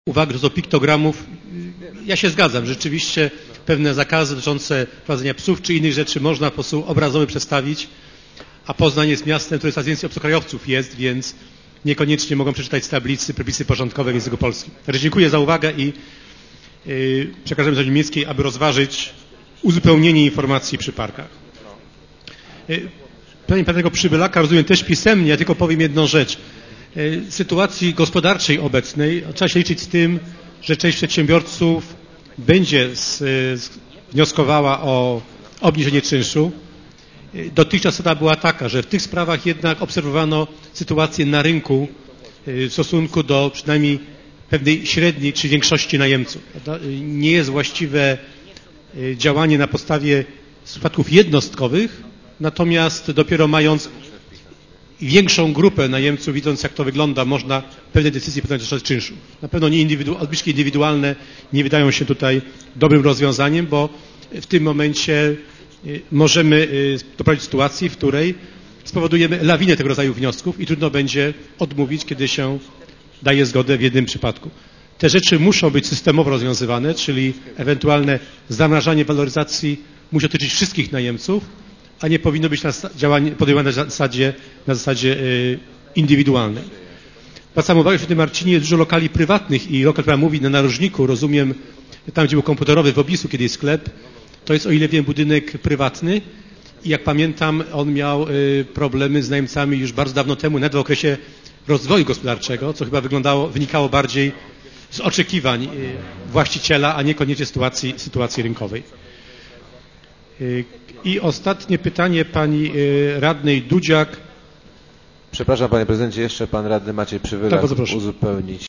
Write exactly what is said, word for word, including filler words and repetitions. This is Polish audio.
Uwagi do piktogramów. Ja się zgadzam, rzeczywiście pewne zakazy dotyczące prowadzenia psów czy innych rzeczy można po prostu obrazowo przedstawić, a Poznań jest miastem, które coraz więcej obcokrajowców jest, więc niekoniecznie mogą przeczytać z tablicy przepisy porządkowe w języku polskim. Także dziękuję za uwagę i yy, przekażemy do niemieckiej, aby rozważyć uzupełnienie informacji przy parkach. Yy, Pytanie panego Przybylaka rozumiem też pisemnie, ja tylko powiem jedną rzecz. W sytuacji gospodarczej obecnej trzeba się liczyć z tym, że część przedsiębiorców będzie z, z, wnioskowała o obniżenie czynszu. Dotychczas zasada była taka, że w tych sprawach jednak obserwowano sytuację na rynku w stosunku do przynajmniej pewnej średniej czy większości najemców. Nie jest właściwe działanie na podstawie przypadków jednostkowych, natomiast dopiero mając większą grupę najemców, widząc jak to wygląda, można pewne decyzje podjąć dotyczące czynszu. Na pewno nie indywidu odbliżki indywidualne nie wydają się tutaj dobrym rozwiązaniem, bo w tym momencie możemy doprowadzić do sytuacji, w której spowodujemy lawinę tego rodzaju wniosków i trudno będzie odmówić, kiedy się daje zgodę w jednym przypadku. Te rzeczy muszą być systemowo rozwiązywane, czyli ewentualne zamrażanie waloryzacji musi dotyczyć wszystkich najemców, a nie powinno być na działanie podejmowane na zasadzie, na zasadzie yy, indywidualnej. Zwracam uwagę, że w tym Marcinie jest dużo lokali prywatnych i lokal, który mówi na narożniku, rozumiem, tam gdzie był komputerowy w Obisku, kiedy jest sklep, to jest, o ile wiem, budynek prywatny i jak pamiętam, on miał yy, problemy z najemcami już bardzo dawno temu, nawet w okresie rozwoju gospodarczego, co chyba wyglądało, wynikało bardziej z oczekiwań yy, właściciela, a niekoniecznie sytuacji, sytuacji rynkowej. Yy, I ostatnie pytanie pani radnej Dudziak. Przepraszam, panie prezydencie, jeszcze pan radny Maciej Przybylak Tak, bardzo proszę. uzupełnić.